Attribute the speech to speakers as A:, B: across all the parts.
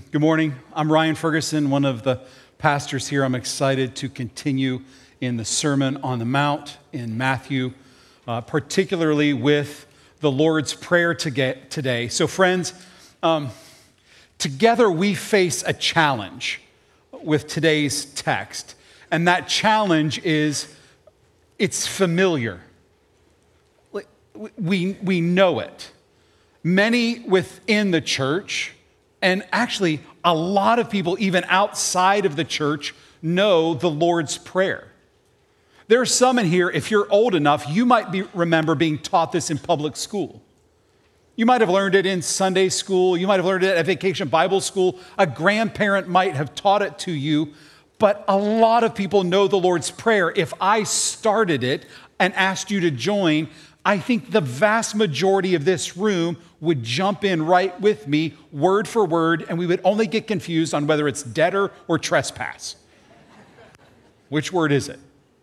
A: Good morning. I'm Ryan Ferguson, one of the pastors here. I'm excited to continue in the Sermon on the Mount in Matthew, particularly with the Lord's Prayer today. So friends, together we face a challenge with today's text. And that challenge is, it's familiar. We know it. Many within the church, and actually a lot of people even outside of the church, know the Lord's Prayer. There are some in here, if you're old enough, you might remember being taught this in public school. You might have learned it in Sunday school. You might have learned it at Vacation Bible School. A grandparent might have taught it to you. But a lot of people know the Lord's Prayer. If I started it and asked you to join, I think the vast majority of this room would jump in right with me, word for word, and we would only get confused on whether it's debtor or trespass. Which word is it?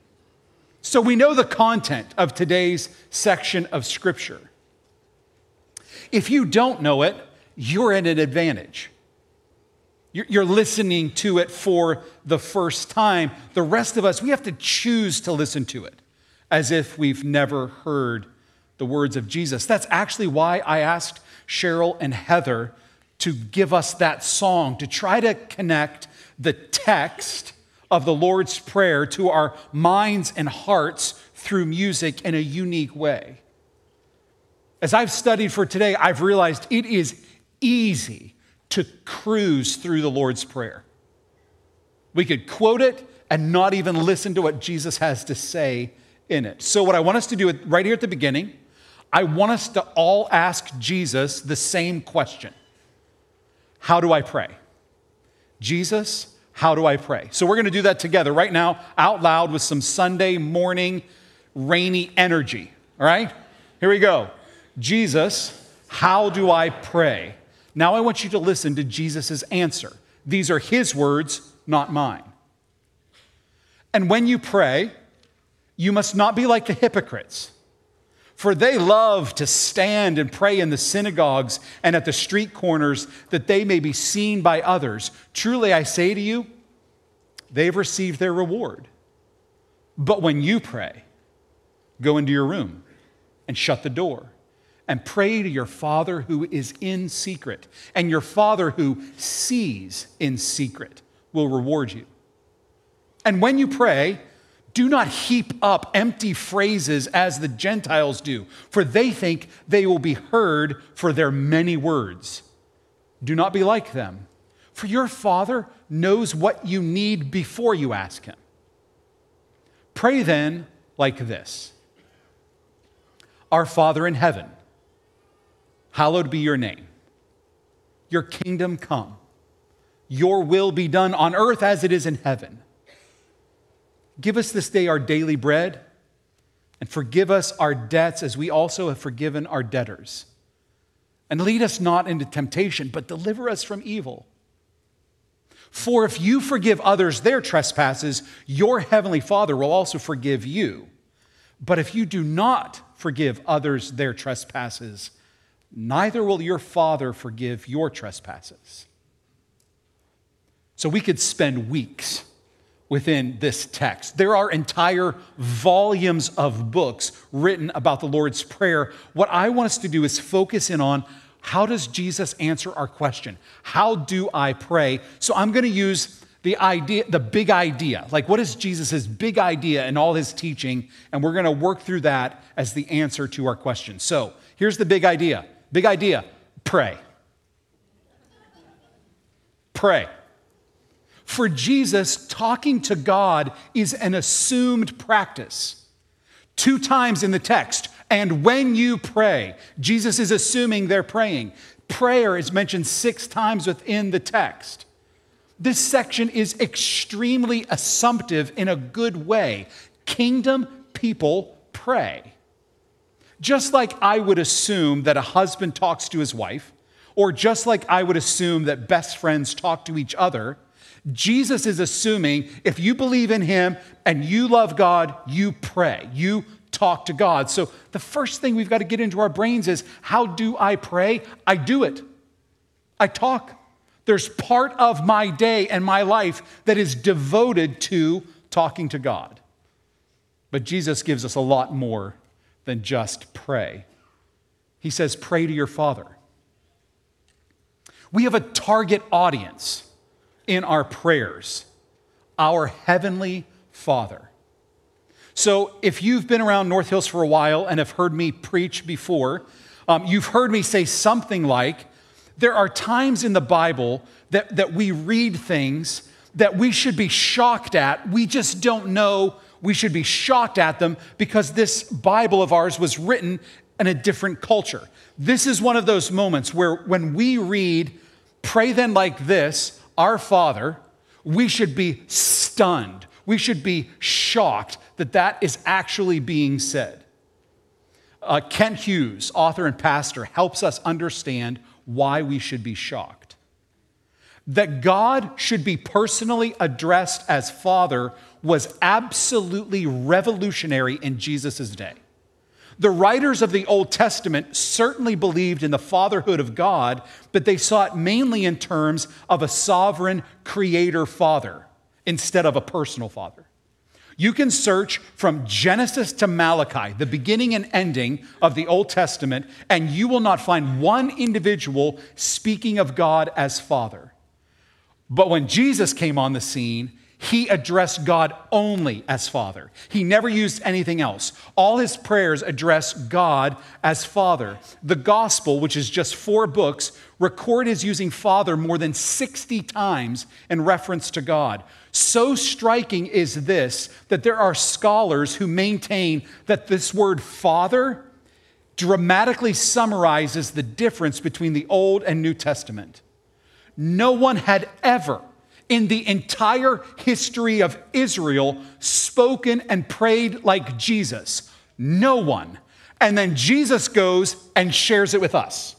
A: So we know the content of today's section of Scripture. If you don't know it, you're at an advantage. You're listening to it for the first time. The rest of us, we have to choose to listen to it as if we've never heard the words of Jesus. That's actually why I asked Cheryl and Heather to give us that song, to try to connect the text of the Lord's Prayer to our minds and hearts through music in a unique way. As I've studied for today, I've realized it is easy to cruise through the Lord's Prayer. We could quote it and not even listen to what Jesus has to say in it. So what I want us to do right here at the beginning, I want us to all ask Jesus the same question. How do I pray? Jesus, how do I pray? So we're going to do that together right now, out loud with some Sunday morning rainy energy. All right? Here we go. Jesus, how do I pray? Now I want you to listen to Jesus' answer. These are his words, not mine. And when you pray, you must not be like the hypocrites, for they love to stand and pray in the synagogues and at the street corners that they may be seen by others. Truly, I say to you, they've received their reward. But when you pray, go into your room and shut the door and pray to your Father who is in secret, and your Father who sees in secret will reward you. And when you pray, do not heap up empty phrases as the Gentiles do, for they think they will be heard for their many words. Do not be like them, for your Father knows what you need before you ask him. Pray then like this: Our Father in heaven, hallowed be your name. Your kingdom come. Your will be done on earth as it is in heaven. Give us this day our daily bread, and forgive us our debts as we also have forgiven our debtors. And lead us not into temptation, but deliver us from evil. For if you forgive others their trespasses, your heavenly Father will also forgive you. But if you do not forgive others their trespasses, neither will your Father forgive your trespasses. So we could spend weeks within this text. There are entire volumes of books written about the Lord's Prayer. What I want us to do is focus in on, how does Jesus answer our question? How do I pray? So I'm going to use the big idea. Like, what is Jesus' big idea in all his teaching? And we're going to work through that as the answer to our question. So here's the big idea. Big idea, pray. Pray. For Jesus, talking to God is an assumed practice. 2 times in the text, and when you pray, Jesus is assuming they're praying. Prayer is mentioned 6 times within the text. This section is extremely assumptive in a good way. Kingdom people pray. Just like I would assume that a husband talks to his wife, or just like I would assume that best friends talk to each other, Jesus is assuming if you believe in him and you love God, you pray. You talk to God. So the first thing we've got to get into our brains is, how do I pray? I do it. I talk. There's part of my day and my life that is devoted to talking to God. But Jesus gives us a lot more than just pray. He says, pray to your Father. We have a target audience in our prayers, our Heavenly Father. So if you've been around North Hills for a while and have heard me preach before, you've heard me say something like, there are times in the Bible that we read things that we should be shocked at. We just don't know we should be shocked at them because this Bible of ours was written in a different culture. This is one of those moments where when we read, pray then like this, our Father, we should be stunned. We should be shocked that that is actually being said. Kent Hughes, author and pastor, helps us understand why we should be shocked. That God should be personally addressed as Father was absolutely revolutionary in Jesus' day. The writers of the Old Testament certainly believed in the fatherhood of God, but they saw it mainly in terms of a sovereign creator father instead of a personal father. You can search from Genesis to Malachi, the beginning and ending of the Old Testament, and you will not find one individual speaking of God as Father. But when Jesus came on the scene, he addressed God only as Father. He never used anything else. All his prayers address God as Father. The Gospel, which is just 4 books, record his using Father more than 60 times in reference to God. So striking is this that there are scholars who maintain that this word Father dramatically summarizes the difference between the Old and New Testament. No one had ever in the entire history of Israel spoken and prayed like Jesus. No one. And then Jesus goes and shares it with us.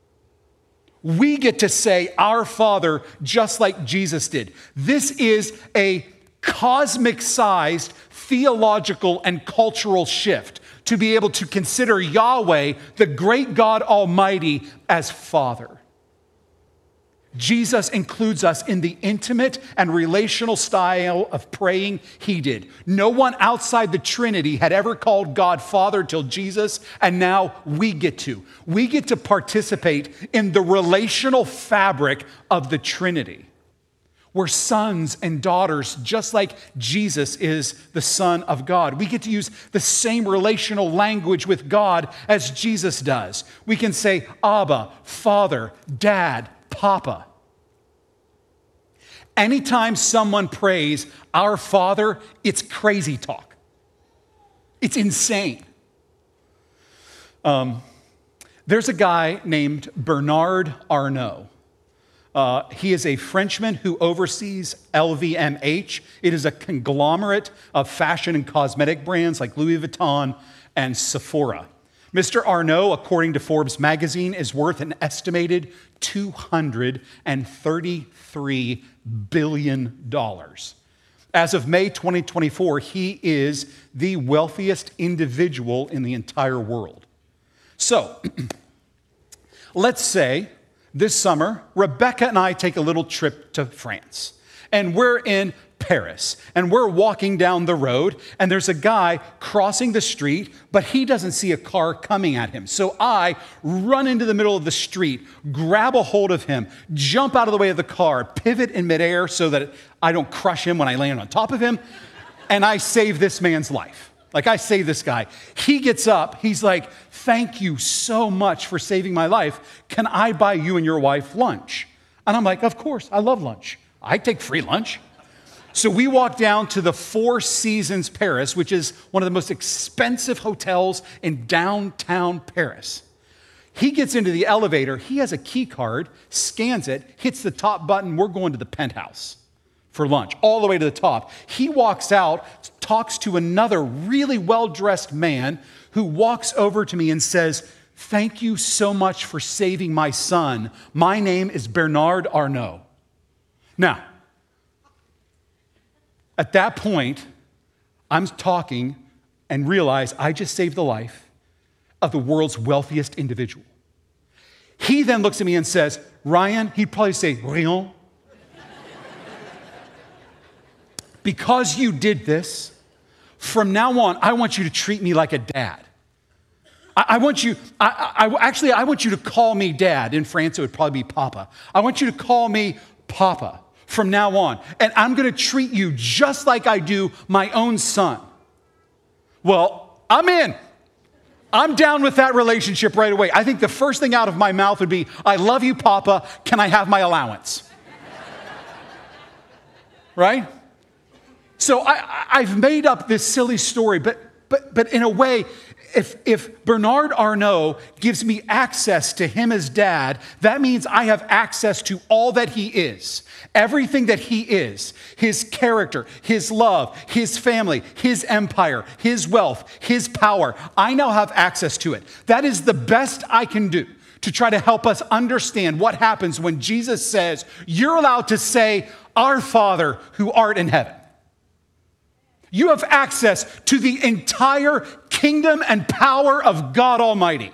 A: We get to say our Father just like Jesus did. This is a cosmic-sized theological and cultural shift to be able to consider Yahweh, the great God Almighty, as Father. Jesus includes us in the intimate and relational style of praying he did. No one outside the Trinity had ever called God Father till Jesus, and now we get to. We get to participate in the relational fabric of the Trinity. We're sons and daughters, just like Jesus is the Son of God. We get to use the same relational language with God as Jesus does. We can say Abba, Father, Dad, Papa. Anytime someone prays, our Father, it's crazy talk. It's insane. There's a guy named Bernard Arnault. He is a Frenchman who oversees LVMH. It is a conglomerate of fashion and cosmetic brands like Louis Vuitton and Sephora. Mr. Arnault, according to Forbes magazine, is worth an estimated $233 billion. As of May 2024, he is the wealthiest individual in the entire world. So, let's say this summer, Rebecca and I take a little trip to France, and we're in Paris, and we're walking down the road, and there's a guy crossing the street, but he doesn't see a car coming at him. So I run into the middle of the street, grab a hold of him, jump out of the way of the car, pivot in midair so that I don't crush him when I land on top of him, and I save this man's life. Like, I save this guy. He gets up, he's like, "Thank you so much for saving my life. Can I buy you and your wife lunch?" And I'm like, "Of course, I love lunch. I take free lunch." So we walk down to the Four Seasons Paris, which is one of the most expensive hotels in downtown Paris. He gets into the elevator. He has a key card, scans it, hits the top button. We're going to the penthouse for lunch, all the way to the top. He walks out, talks to another really well-dressed man who walks over to me and says, "Thank you so much for saving my son. My name is Bernard Arnault." Now, at that point, I'm talking and realize I just saved the life of the world's wealthiest individual. He then looks at me and says, Ryan, he'd probably say, rien. Because you did this, from now on, I want you to treat me like a dad. I want you to call me dad. In France, it would probably be papa. I want you to call me papa from now on. And I'm going to treat you just like I do my own son. Well, I'm in. I'm down with that relationship right away. I think the first thing out of my mouth would be, I love you, papa. Can I have my allowance? Right? So I've made up this silly story, but in a way, if Bernard Arnault gives me access to him as dad, that means I have access to all that he is, everything that he is, his character, his love, his family, his empire, his wealth, his power. I now have access to it. That is the best I can do to try to help us understand what happens when Jesus says, you're allowed to say, our Father who art in heaven. You have access to the entire kingdom and power of God Almighty.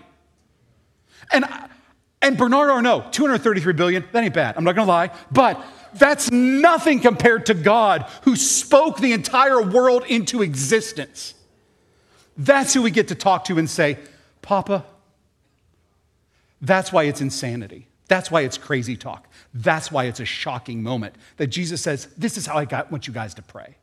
A: And Bernard Arnault, 233 billion, that ain't bad, I'm not gonna lie, but that's nothing compared to God who spoke the entire world into existence. That's who we get to talk to and say, Papa, that's why it's insanity. That's why it's crazy talk. That's why it's a shocking moment that Jesus says, this is how I want you guys to pray.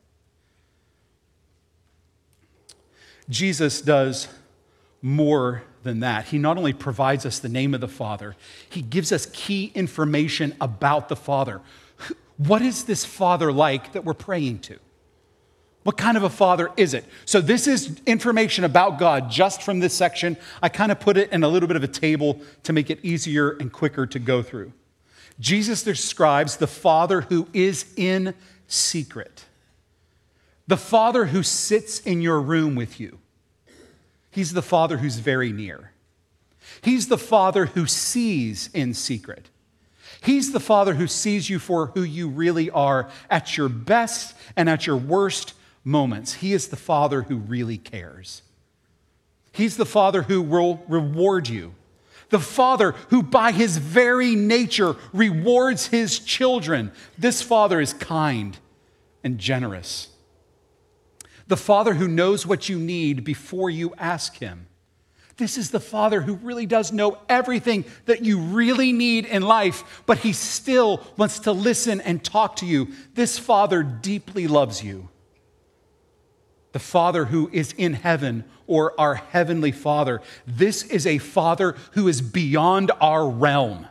A: Jesus does more than that. He not only provides us the name of the Father, he gives us key information about the Father. What is this Father like that we're praying to? What kind of a Father is it? So this is information about God just from this section. I kind of put it in a little bit of a table to make it easier and quicker to go through. Jesus describes the Father who is in secret. The Father who sits in your room with you. He's the Father who's very near. He's the Father who sees in secret. He's the Father who sees you for who you really are at your best and at your worst moments. He is the Father who really cares. He's the Father who will reward you. The Father who by his very nature rewards his children. This Father is kind and generous. The Father who knows what you need before you ask him. This is the Father who really does know everything that you really need in life, but he still wants to listen and talk to you. This Father deeply loves you. The Father who is in heaven, or our heavenly Father. This is a Father who is beyond our realm.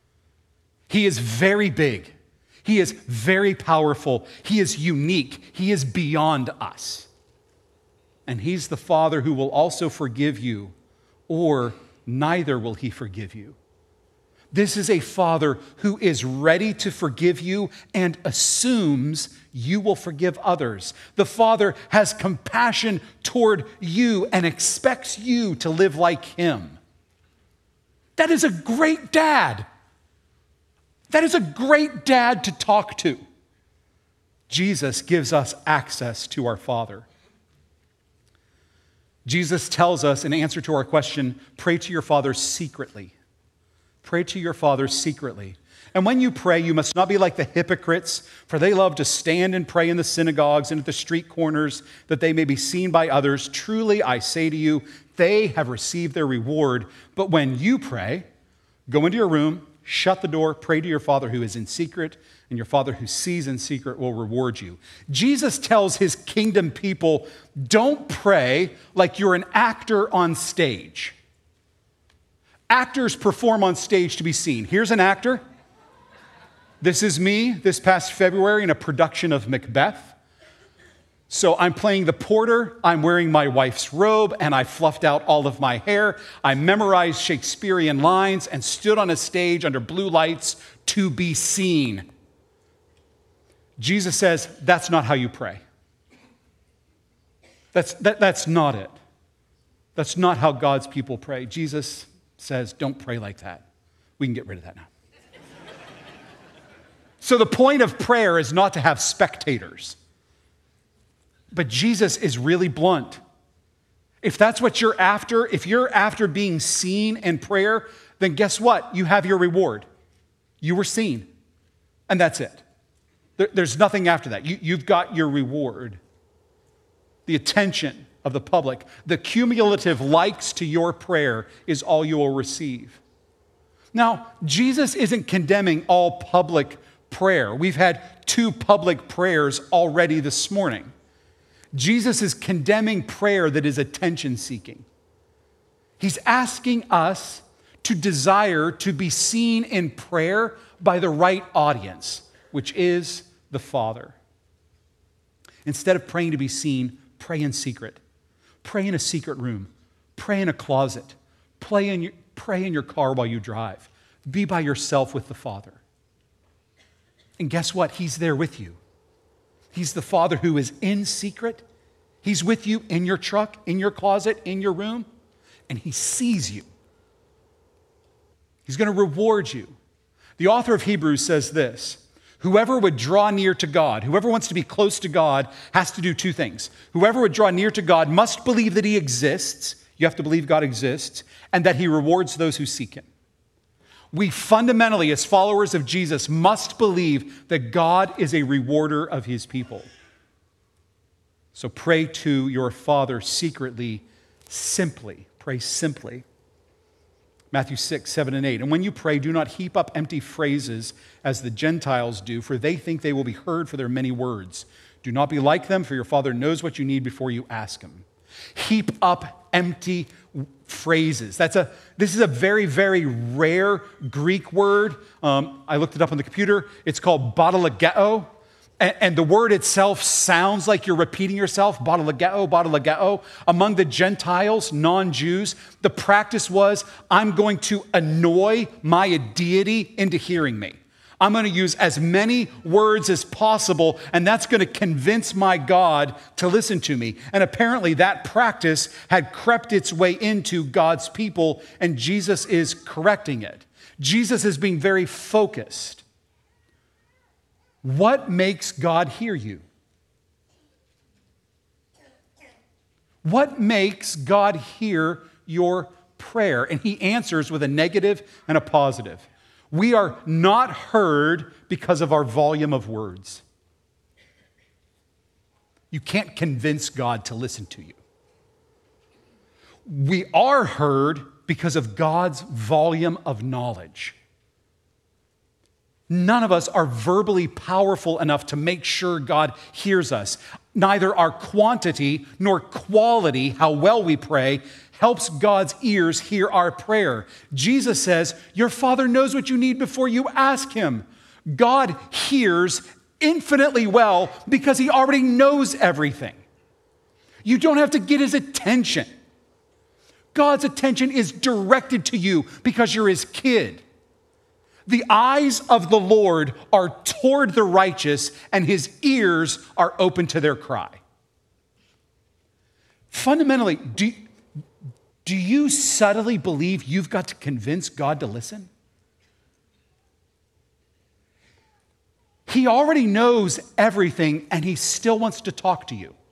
A: He is very big. He is very powerful. He is unique. He is beyond us. And he's the Father who will also forgive you, or neither will he forgive you. This is a Father who is ready to forgive you and assumes you will forgive others. The Father has compassion toward you and expects you to live like him. That is a great dad. That is a great dad to talk to. Jesus gives us access to our Father. Jesus tells us, in answer to our question, pray to your Father secretly. Pray to your Father secretly. And when you pray, you must not be like the hypocrites, for they love to stand and pray in the synagogues and at the street corners, that they may be seen by others. Truly, I say to you, they have received their reward. But when you pray, go into your room, shut the door, pray to your Father who is in secret, and your Father who sees in secret will reward you. Jesus tells his kingdom people, don't pray like you're an actor on stage. Actors perform on stage to be seen. Here's an actor. This is me this past February in a production of Macbeth. So I'm playing the porter, I'm wearing my wife's robe, and I fluffed out all of my hair. I memorized Shakespearean lines and stood on a stage under blue lights to be seen. Jesus says, that's not how you pray. That's not it. That's not how God's people pray. Jesus says, don't pray like that. We can get rid of that now. So the point of prayer is not to have spectators. But Jesus is really blunt. If that's what you're after, if you're after being seen in prayer, then guess what? You have your reward. You were seen, and that's it. There's nothing after that. You've got your reward. The attention of the public, the cumulative likes to your prayer is all you will receive. Now, Jesus isn't condemning all public prayer. We've had 2 public prayers already this morning. Jesus is condemning prayer that is attention-seeking. He's asking us to desire to be seen in prayer by the right audience, which is the Father. Instead of praying to be seen, pray in secret. Pray in a secret room. Pray in a closet. Pray in your car while you drive. Be by yourself with the Father. And guess what? He's there with you. He's the Father who is in secret. He's with you in your truck, in your closet, in your room, and He sees you. He's going to reward you. The author of Hebrews says this: whoever would draw near to God, whoever wants to be close to God, has to do 2 things. Whoever would draw near to God must believe that He exists. You have to believe God exists, and that He rewards those who seek Him. We fundamentally, as followers of Jesus, must believe that God is a rewarder of His people. So pray to your Father secretly, simply. Pray simply. Matthew 6, 7, and 8. And when you pray, do not heap up empty phrases as the Gentiles do, for they think they will be heard for their many words. Do not be like them, for your Father knows what you need before you ask Him. Heap up empty phrases. This is a very, very rare Greek word. I looked it up on the computer. It's called botalageo. And the word itself sounds like you're repeating yourself, botalageo, botalageo. Among the Gentiles, non-Jews, the practice was, I'm going to annoy my deity into hearing me. I'm going to use as many words as possible, and that's going to convince my God to listen to me. And apparently that practice had crept its way into God's people, and Jesus is correcting it. Jesus is being very focused. What makes God hear you? What makes God hear your prayer? And He answers with a negative and a positive. We are not heard because of our volume of words. You can't convince God to listen to you. We are heard because of God's volume of knowledge. None of us are verbally powerful enough to make sure God hears us. Neither our quantity nor quality, how well we pray, helps God's ears hear our prayer. Jesus says, your Father knows what you need before you ask Him. God hears infinitely well because He already knows everything. You don't have to get His attention. God's attention is directed to you because you're His kid. The eyes of the Lord are toward the righteous, and His ears are open to their cry. Fundamentally, do you subtly believe you've got to convince God to listen? He already knows everything, and He still wants to talk to you.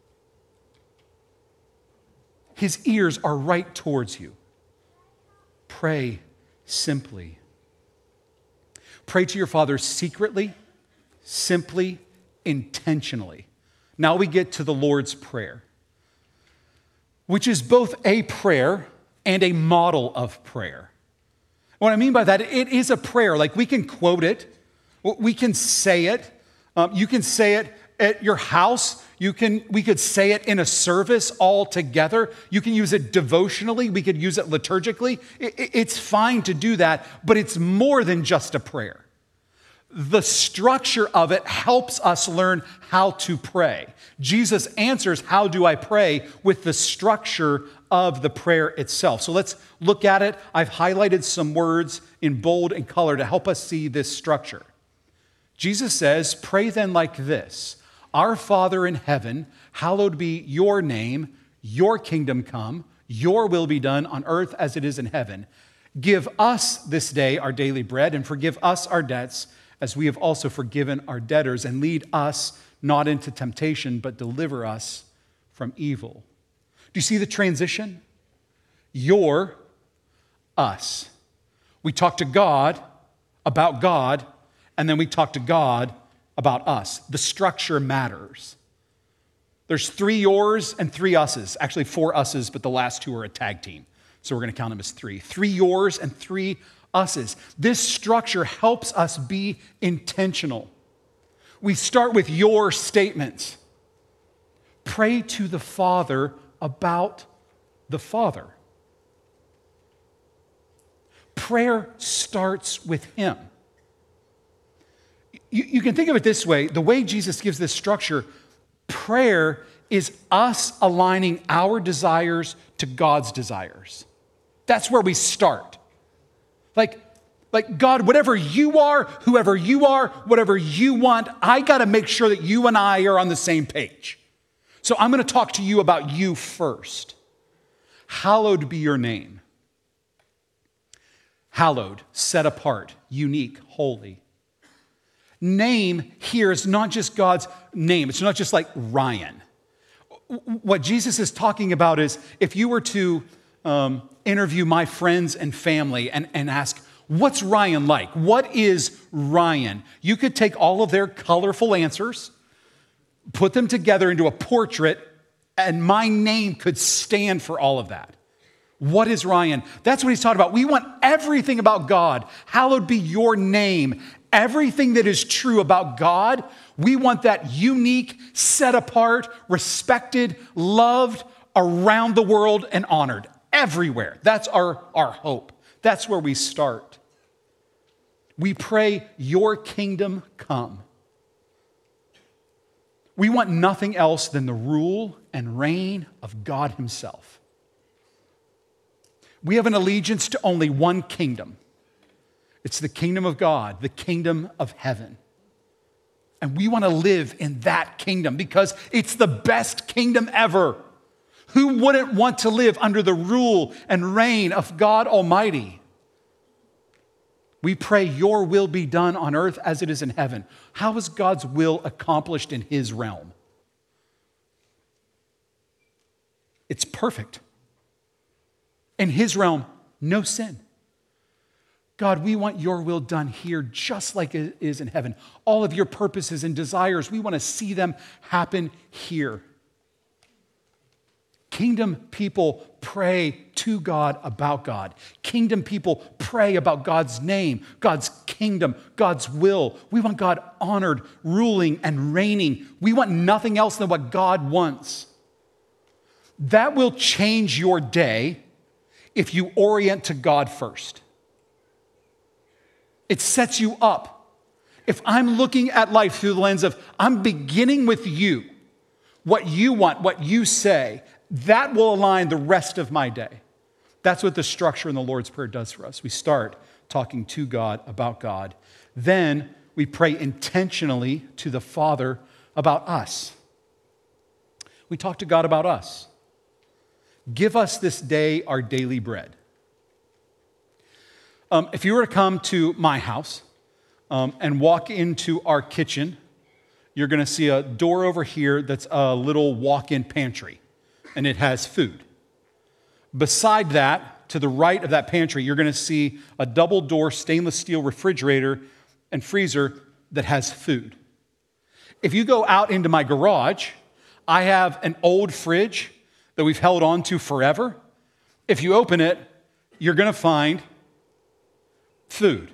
A: His ears are right towards you. Pray simply. Pray to your Father secretly, simply, intentionally. Now we get to the Lord's Prayer, which is both a prayer and a model of prayer. What I mean by that, it is a prayer. Like, we can quote it, we can say it. You can say it at your house. We could say it in a service all together. You can use it devotionally. We could use it liturgically. It's fine to do that, but it's more than just a prayer. The structure of it helps us learn how to pray. Jesus answers, how do I pray, with the structure of the prayer itself. So let's look at it. I've highlighted some words in bold and color to help us see this structure. Jesus says, pray then like this: Our Father in heaven, hallowed be your name, your kingdom come, your will be done on earth as it is in heaven. Give us this day our daily bread, and forgive us our debts as we have also forgiven our debtors, and lead us not into temptation, but deliver us from evil. Do you see the transition? You're us. We talk to God about God, and then we talk to God about us. The structure matters. There's 3 yours and 3 us's. Actually, 4 us's, but the last 2 are a tag team. So we're going to count them as 3. 3 yours and 3 us's. This structure helps us be intentional. We start with your statements. Pray to the Father about the Father. Prayer starts with Him. You can think of it this way. The way Jesus gives this structure, prayer is us aligning our desires to God's desires. That's where we start. Like God, whatever you are, whoever you are, whatever you want, I got to make sure that you and I are on the same page. So I'm going to talk to you about you first. Hallowed be your name. Hallowed, set apart, unique, holy. Name here is not just God's name. It's not just like Ryan. What Jesus is talking about is if you were to interview my friends and family and ask, what's Ryan like? What is Ryan? You could take all of their colorful answers, put them together into a portrait, and my name could stand for all of that. What is Ryan? That's what he's talking about. We want everything about God. Hallowed be your name. Everything that is true about God, we want that unique, set apart, respected, loved around the world and honored everywhere. That's our hope. That's where we start. We pray, your kingdom come. We want nothing else than the rule and reign of God Himself. We have an allegiance to only one kingdom. It's the kingdom of God, the kingdom of heaven. And we want to live in that kingdom because it's the best kingdom ever. Who wouldn't want to live under the rule and reign of God Almighty? We pray your will be done on earth as it is in heaven. How is God's will accomplished in His realm? It's perfect. In His realm, no sin. God, we want your will done here just like it is in heaven. All of your purposes and desires, we want to see them happen here. Kingdom people pray to God about God. Kingdom people pray about God's name, God's kingdom, God's will. We want God honored, ruling, and reigning. We want nothing else than what God wants. That will change your day if you orient to God first. It sets you up. If I'm looking at life through the lens of, I'm beginning with you, what you want, what you say, that will align the rest of my day. That's what the structure in the Lord's Prayer does for us. We start talking to God about God. Then we pray intentionally to the Father about us. We talk to God about us. Give us this day our daily bread. If you were to come to my house and walk into our kitchen, you're going to see a door over here that's a little walk-in pantry, and it has food. Beside that, to the right of that pantry, you're going to see a double-door stainless steel refrigerator and freezer that has food. If you go out into my garage, I have an old fridge that we've held on to forever. If you open it, you're going to find food.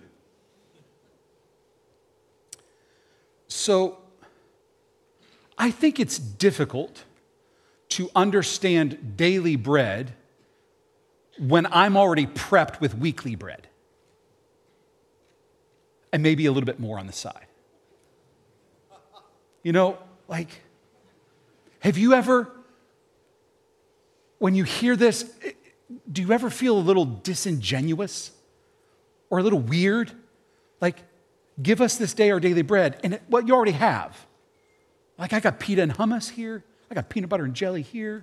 A: So I think it's difficult to understand daily bread when I'm already prepped with weekly bread. And maybe a little bit more on the side. You know, like, have you ever, when you hear this, do you ever feel a little disingenuous or a little weird? Like, give us this day our daily bread, and what you already have. Like, I got pita and hummus here. I got peanut butter and jelly here.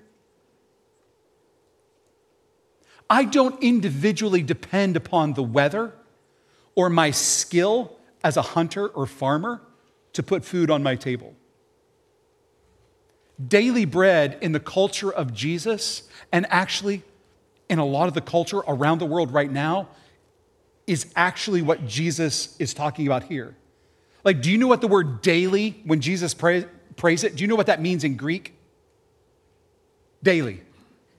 A: I don't individually depend upon the weather or my skill as a hunter or farmer to put food on my table. Daily bread in the culture of Jesus, and actually in a lot of the culture around the world right now, is actually what Jesus is talking about here. Like, do you know what the word daily, when Jesus prays it, do you know what that means in Greek? Daily.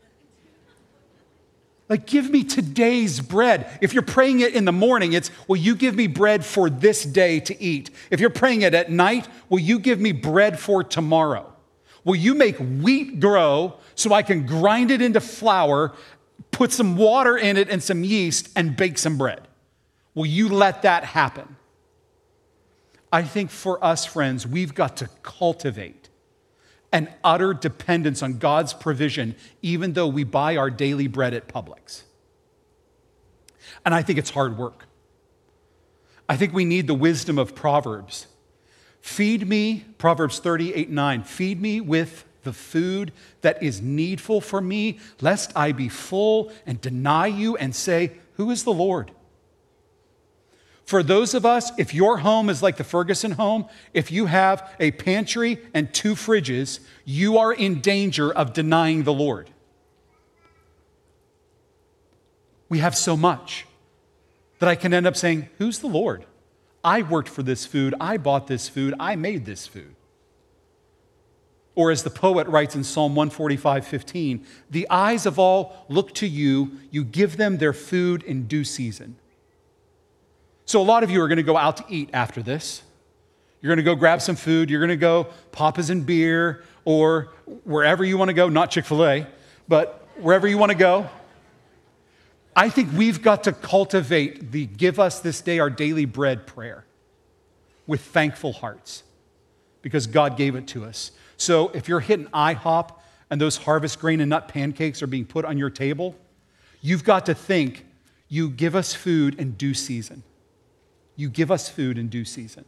A: Like, give me today's bread. If you're praying it in the morning, it's, will you give me bread for this day to eat? If you're praying it at night, will you give me bread for tomorrow? Will you make wheat grow so I can grind it into flour, put some water in it and some yeast, and bake some bread? Will you let that happen? I think for us, friends, we've got to cultivate an utter dependence on God's provision, even though we buy our daily bread at Publix. And I think it's hard work. I think we need the wisdom of Proverbs. Feed me, Proverbs 38:9, feed me with the food that is needful for me, lest I be full and deny you and say, who is the Lord? For those of us, if your home is like the Ferguson home, if you have a pantry and 2 fridges, you are in danger of denying the Lord. We have so much that I can end up saying, who's the Lord? I worked for this food, I bought this food, I made this food. Or as the poet writes in Psalm 145:15, the eyes of all look to you, you give them their food in due season. So a lot of you are going to go out to eat after this. You're going to go grab some food. You're going to go Papa's and beer or wherever you want to go, not Chick-fil-A, but wherever you want to go. I think we've got to cultivate the give us this day our daily bread prayer with thankful hearts because God gave it to us. So if you're hitting IHOP and those harvest grain and nut pancakes are being put on your table, you've got to think, you give us food in due season. You give us food in due season.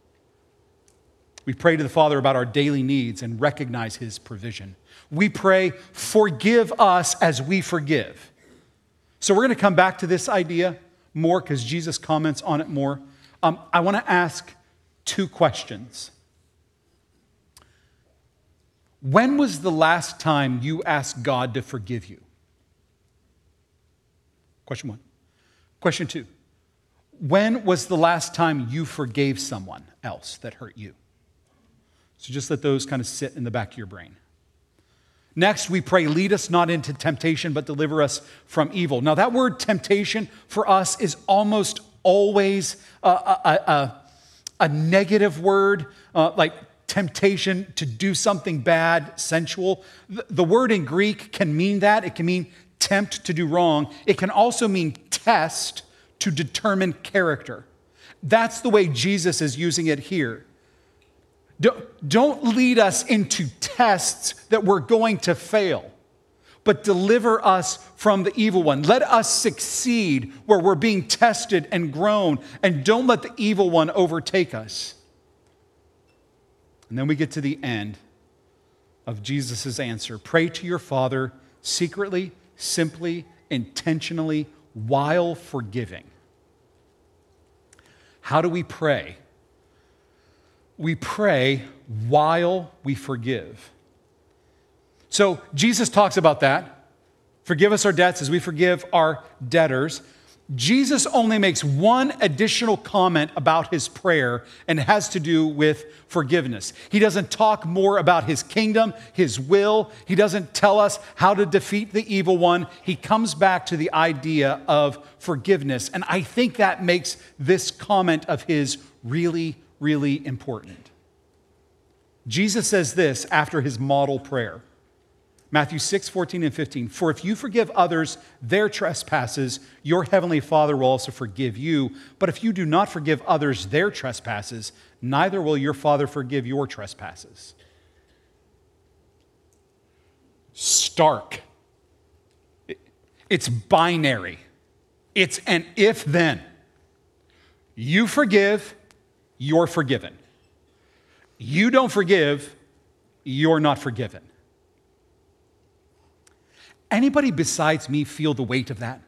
A: We pray to the Father about our daily needs and recognize His provision. We pray, forgive us as we forgive. So we're going to come back to this idea more because Jesus comments on it more. I want to ask 2 questions. When was the last time you asked God to forgive you? Question 1. Question 2. When was the last time you forgave someone else that hurt you? So just let those kind of sit in the back of your brain. Next, we pray, lead us not into temptation, but deliver us from evil. Now, that word temptation for us is almost always a negative word, like temptation to do something bad, sensual. The word in Greek can mean that. It can mean tempt to do wrong. It can also mean test to determine character. That's the way Jesus is using it here. Don't lead us into tests that we're going to fail, but deliver us from the evil one. Let us succeed where we're being tested and grown, and don't let the evil one overtake us. And then we get to the end of Jesus' answer. Pray to your Father secretly, simply, intentionally, while forgiving. How do we pray? We pray while we forgive. So Jesus talks about that. Forgive us our debts as we forgive our debtors. Jesus only makes one additional comment about his prayer, and it has to do with forgiveness. He doesn't talk more about his kingdom, his will. He doesn't tell us how to defeat the evil one. He comes back to the idea of forgiveness. And I think that makes this comment of his really, really important. Jesus says this after his model prayer. Matthew 6:14-15. For if you forgive others their trespasses, your heavenly Father will also forgive you. But if you do not forgive others their trespasses, neither will your Father forgive your trespasses. Stark. It's binary. It's an if-then. You forgive, you're forgiven. You don't forgive, you're not forgiven. Anybody besides me feel the weight of that?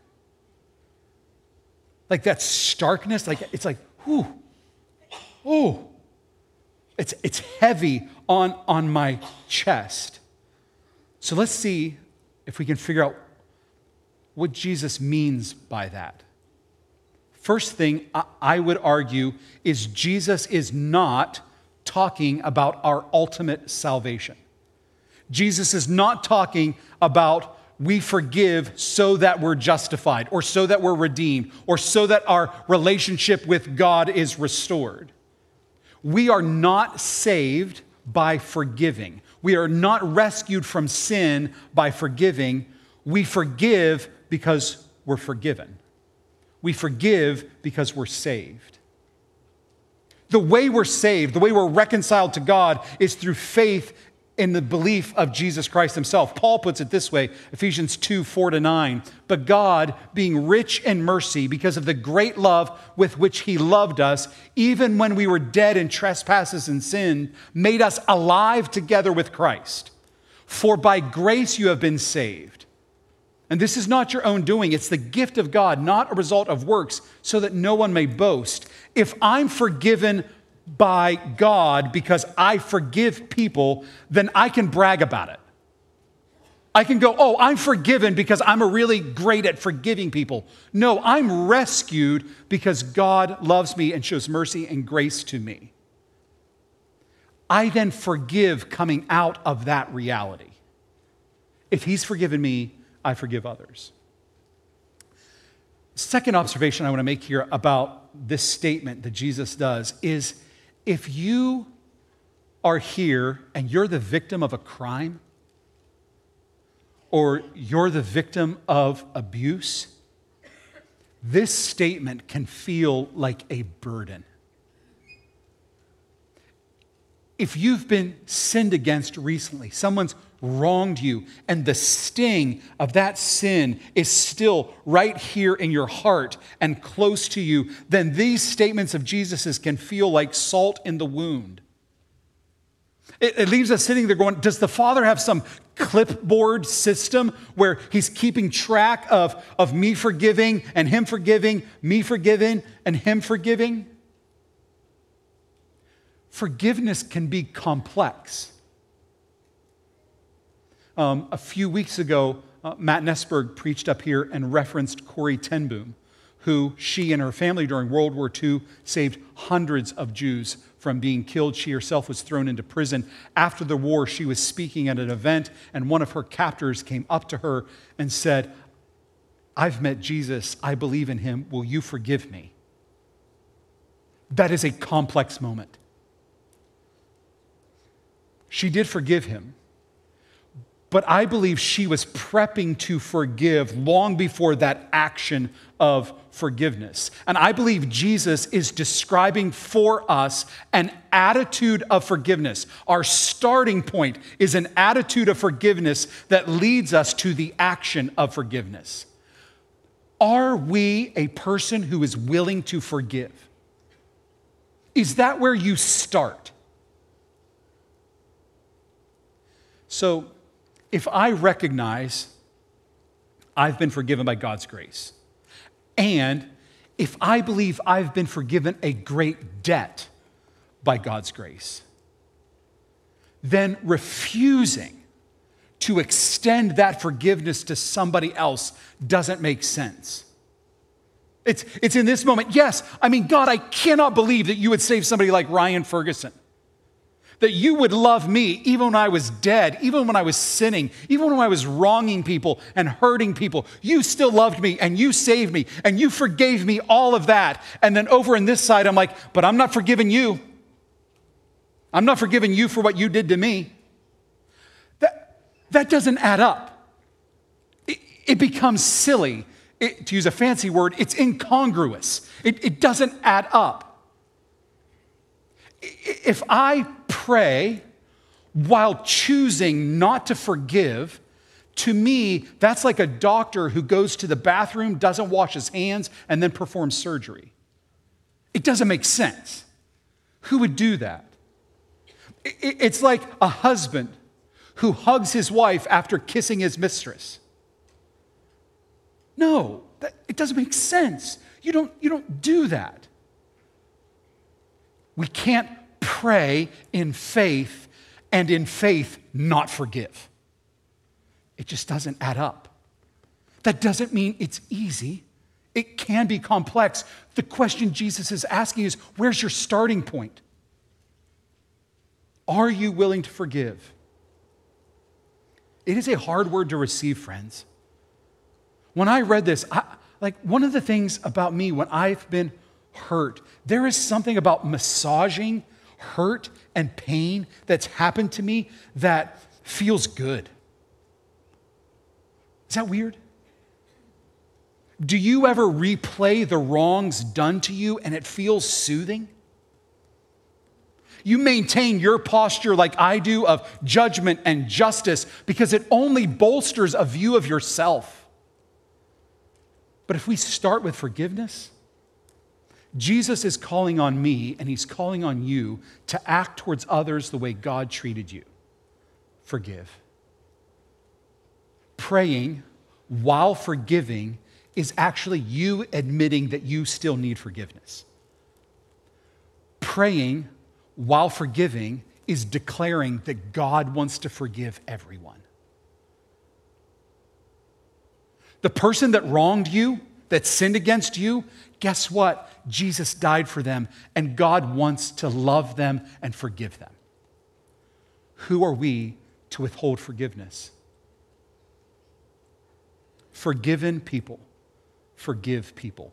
A: Like that starkness, it's like, whew, oh, it's heavy on my chest. So let's see if we can figure out what Jesus means by that. First thing I would argue is Jesus is not talking about our ultimate salvation. Jesus is not talking about we forgive so that we're justified or so that we're redeemed or so that our relationship with God is restored. We are not saved by forgiving. We are not rescued from sin by forgiving. We forgive because we're forgiven. We forgive because we're saved. The way we're saved, the way we're reconciled to God is through faith in the belief of Jesus Christ himself. Paul puts it this way, Ephesians 2, 4-9. But God, being rich in mercy because of the great love with which he loved us, even when we were dead in trespasses and sin, made us alive together with Christ. For by grace you have been saved. And this is not your own doing. It's the gift of God, not a result of works, so that no one may boast. If I'm forgiven by God because I forgive people, then I can brag about it. I can go, oh, I'm forgiven because I'm really great at forgiving people. No, I'm rescued because God loves me and shows mercy and grace to me. I then forgive coming out of that reality. If he's forgiven me, I forgive others. Second observation I want to make here about this statement that Jesus does is if you are here and you're the victim of a crime or you're the victim of abuse, this statement can feel like a burden. If you've been sinned against recently, someone's wronged you, and the sting of that sin is still right here in your heart and close to you, then these statements of Jesus's can feel like salt in the wound. It leaves us sitting there going, does the Father have some clipboard system where he's keeping track of me forgiving and him forgiving, me forgiving and him forgiving? Forgiveness can be complex. A few weeks ago, Matt Nessberg preached up here and referenced Corrie ten Boom, who she and her family during World War II saved hundreds of Jews from being killed. She herself was thrown into prison. After the war, she was speaking at an event, and one of her captors came up to her and said, I've met Jesus. I believe in him. Will you forgive me? That is a complex moment. She did forgive him. But I believe she was prepping to forgive long before that action of forgiveness. And I believe Jesus is describing for us an attitude of forgiveness. Our starting point is an attitude of forgiveness that leads us to the action of forgiveness. Are we a person who is willing to forgive? Is that where you start? So, if I recognize I've been forgiven by God's grace, and if I believe I've been forgiven a great debt by God's grace, then refusing to extend that forgiveness to somebody else doesn't make sense. It's in this moment, yes, I mean, God, I cannot believe that you would save somebody like Ryan Ferguson. That you would love me even when I was dead, even when I was sinning, even when I was wronging people and hurting people. You still loved me and you saved me and you forgave me all of that. And then over on this side, I'm like, but I'm not forgiving you. I'm not forgiving you for what you did to me. That doesn't add up. It becomes silly. To use a fancy word, it's incongruous. It doesn't add up. If I pray while choosing not to forgive, to me, that's like a doctor who goes to the bathroom, doesn't wash his hands, and then performs surgery. It doesn't make sense. Who would do that? It's like a husband who hugs his wife after kissing his mistress. No, it doesn't make sense. You don't do that. We can't pray in faith and in faith not forgive. It just doesn't add up. That doesn't mean it's easy. It can be complex. The question Jesus is asking is, where's your starting point? Are you willing to forgive? It is a hard word to receive, friends. When I read this, one of the things about me when I've been hurt, there is something about massaging hurt and pain that's happened to me that feels good. Is that weird? Do you ever replay the wrongs done to you and it feels soothing? You maintain your posture like I do of judgment and justice because it only bolsters a view of yourself. But if we start with forgiveness, Jesus is calling on me and he's calling on you to act towards others the way God treated you. Forgive. Praying while forgiving is actually you admitting that you still need forgiveness. Praying while forgiving is declaring that God wants to forgive everyone. The person that wronged you, that sinned against you, guess what? Jesus died for them, and God wants to love them and forgive them. Who are we to withhold forgiveness? Forgiven people forgive people.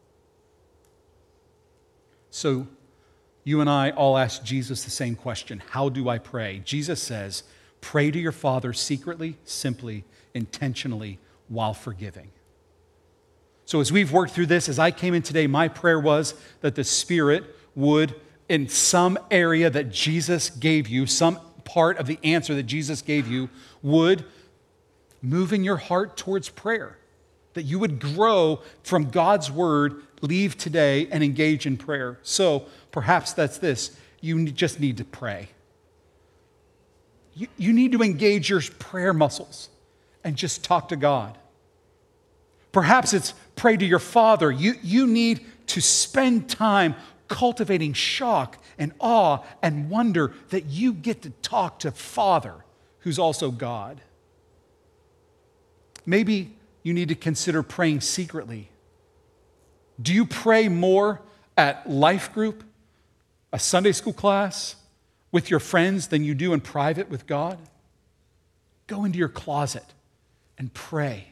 A: So you and I all ask Jesus the same question. How do I pray? Jesus says, pray to your Father secretly, simply, intentionally, while forgiving. So as we've worked through this, as I came in today, my prayer was that the Spirit would, in some area that Jesus gave you, some part of the answer that Jesus gave you, would move in your heart towards prayer. That you would grow from God's word, leave today and engage in prayer. So perhaps that's this. You just need to pray. You need to engage your prayer muscles and just talk to God. Perhaps it's pray to your Father. You need to spend time cultivating shock and awe and wonder that you get to talk to Father, who's also God. Maybe you need to consider praying secretly. Do you pray more at life group, a Sunday school class, with your friends than you do in private with God? Go into your closet and pray.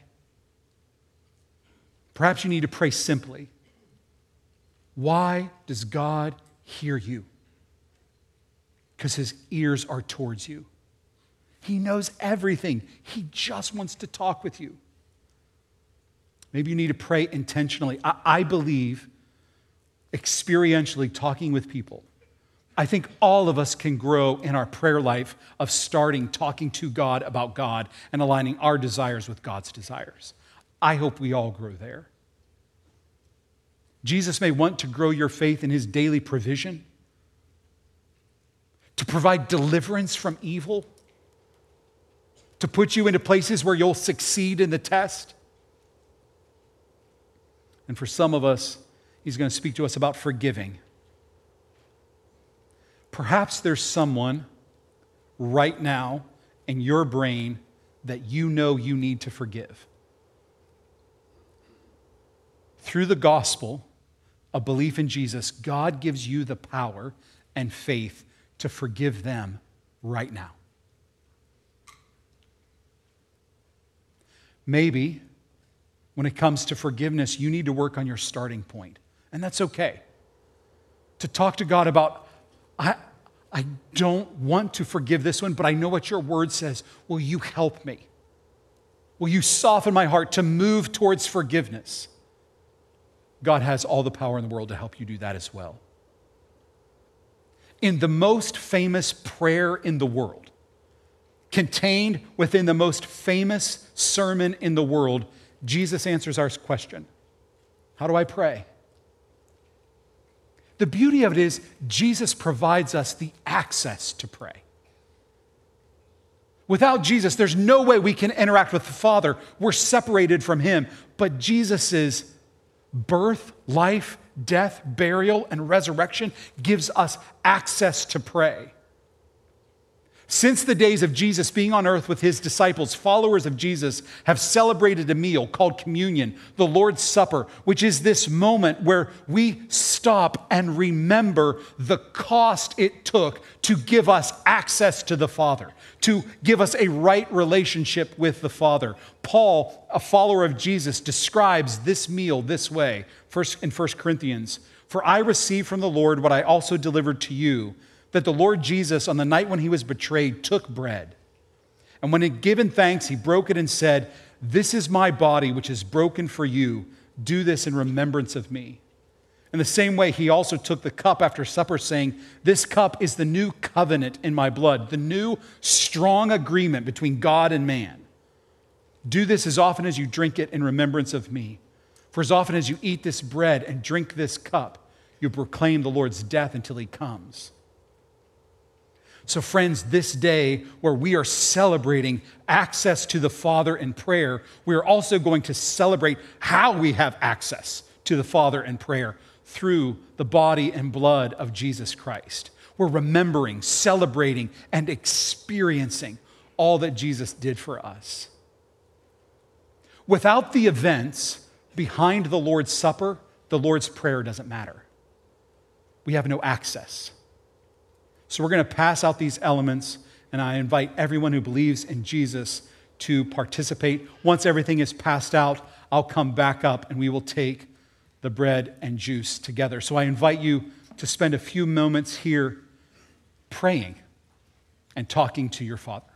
A: Perhaps you need to pray simply. Why does God hear you? Because his ears are towards you. He knows everything. He just wants to talk with you. Maybe you need to pray intentionally. I believe experientially talking with people. I think all of us can grow in our prayer life of starting talking to God about God and aligning our desires with God's desires. I hope we all grow there. Jesus may want to grow your faith in his daily provision, to provide deliverance from evil, to put you into places where you'll succeed in the test. And for some of us, he's going to speak to us about forgiving. Perhaps there's someone right now in your brain that you know you need to forgive. Through the gospel, a belief in Jesus, God gives you the power and faith to forgive them right now. Maybe when it comes to forgiveness, you need to work on your starting point, and that's okay. To talk to God about, I don't want to forgive this one, but I know what your word says. Will you help me? Will you soften my heart to move towards forgiveness? God has all the power in the world to help you do that as well. In the most famous prayer in the world, contained within the most famous sermon in the world, Jesus answers our question, how do I pray? The beauty of it is Jesus provides us the access to pray. Without Jesus, there's no way we can interact with the Father. We're separated from him. But Jesus' birth, life, death, burial, and resurrection gives us access to pray. Since the days of Jesus being on earth with his disciples, followers of Jesus have celebrated a meal called communion, the Lord's Supper, which is this moment where we stop and remember the cost it took to give us access to the Father, to give us a right relationship with the Father. Paul, a follower of Jesus, describes this meal this way in 1 Corinthians. For I received from the Lord what I also delivered to you, that the Lord Jesus, on the night when he was betrayed, took bread. And when he had given thanks, he broke it and said, "This is my body, which is broken for you. Do this in remembrance of me." In the same way, he also took the cup after supper, saying, "This cup is the new covenant in my blood, the new strong agreement between God and man. Do this as often as you drink it in remembrance of me. For as often as you eat this bread and drink this cup, you proclaim the Lord's death until he comes." So friends, this day where we are celebrating access to the Father in prayer, we are also going to celebrate how we have access to the Father in prayer through the body and blood of Jesus Christ. We're remembering, celebrating, and experiencing all that Jesus did for us. Without the events behind the Lord's Supper, the Lord's Prayer doesn't matter. We have no access. So we're going to pass out these elements, and I invite everyone who believes in Jesus to participate. Once everything is passed out, I'll come back up and we will take the bread and juice together. So I invite you to spend a few moments here praying and talking to your Father.